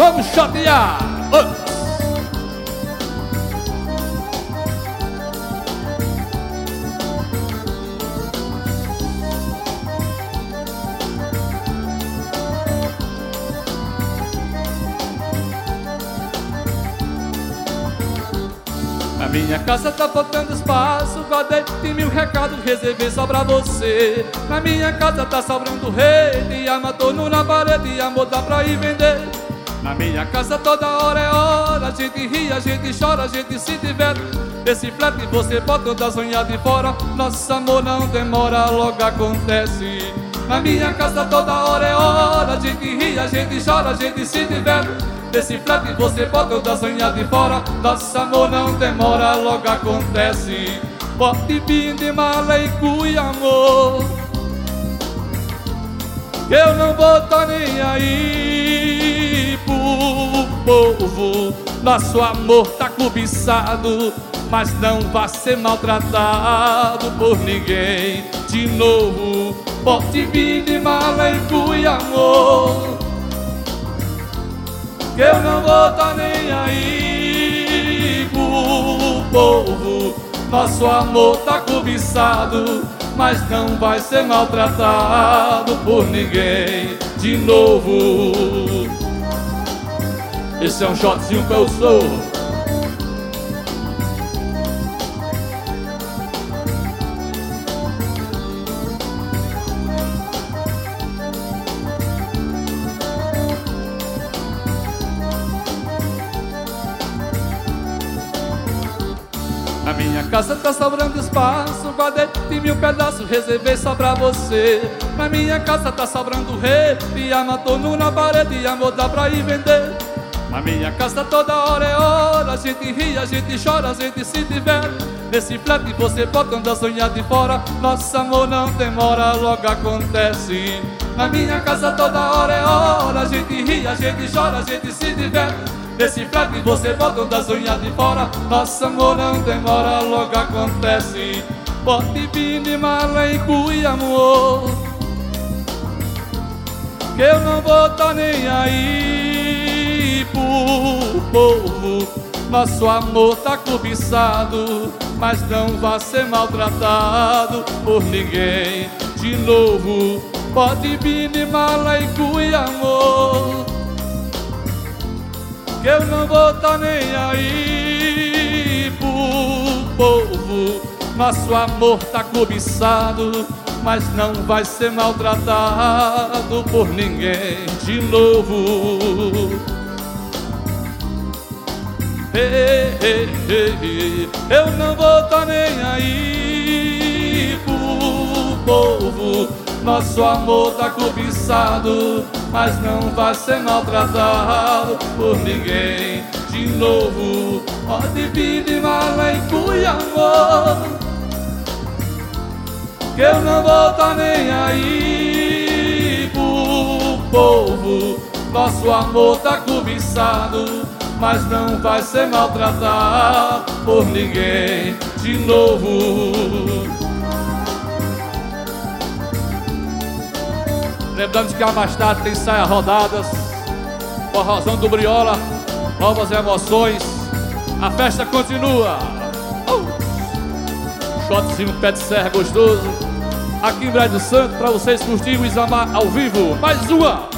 Vamos chatear. Na minha casa tá faltando espaço, guardei de 1000 recados, reservei só pra você. Na minha casa tá sobrando rede, amatorno na parede, amor dá pra ir vender. Na minha casa toda hora é hora, a gente ri, a gente chora, a gente se diverte. Esse flerte você bota das unhas de fora, nosso amor não demora, logo acontece. Na minha casa toda hora é hora, a gente ri, a gente chora, a gente se diverte. Desse flerte você bota das unhas de fora, nosso amor não demora, logo acontece. Pode vir de mala e cuia, amor, que eu não vou tá nem aí pro povo. Nosso amor tá cobiçado, mas não vai ser maltratado por ninguém de novo. Pode vir de mala e cuia, amor, que eu não vou tá nem aí pro povo. Nosso amor tá cobiçado, mas não vai ser maltratado por ninguém de novo. Esse é um shotzinho que eu sou. Na minha casa tá sobrando espaço, guardei de 1000 pedaços, reservei só pra você. Na minha casa tá sobrando rede, amatorno na parede, amor dá pra ir vender. Na minha casa toda hora é hora, a gente ri, a gente chora, a gente se diverte. Nesse flerte você bota das unhas de fora, nosso amor não demora, logo acontece. Na minha casa toda hora é hora, a gente ri, a gente chora, a gente se diverte. Nesse flerte você bota das unhas de fora, nosso amor não demora, logo acontece. Pode vir de mala e cuia, amor, que eu não vou tá nem aí pro povo. Nosso amor tá cobiçado, mas não vai ser maltratado por ninguém de novo. Pode vir de mala e cuia, amor, que eu não vou tá nem aí pro povo. Nosso amor tá cobiçado, mas não vai ser maltratado por ninguém de novo. Eu não vou tá nem aí pro povo. Nosso amor tá cobiçado, mas não vai ser maltratado por ninguém de novo. Pode vir de mala e cuia, amor, que eu não vou tá nem aí pro povo. Nosso amor tá cobiçado, mas não vai ser maltratado por ninguém de novo. Lembrando que mais tarde tem saia rodadas, forrozão do Briola, novas emoções. A festa continua. Shotzinho pé de serra gostoso aqui em Brejo Santo, pra vocês curtirem o Isamar ao vivo. Mais uma.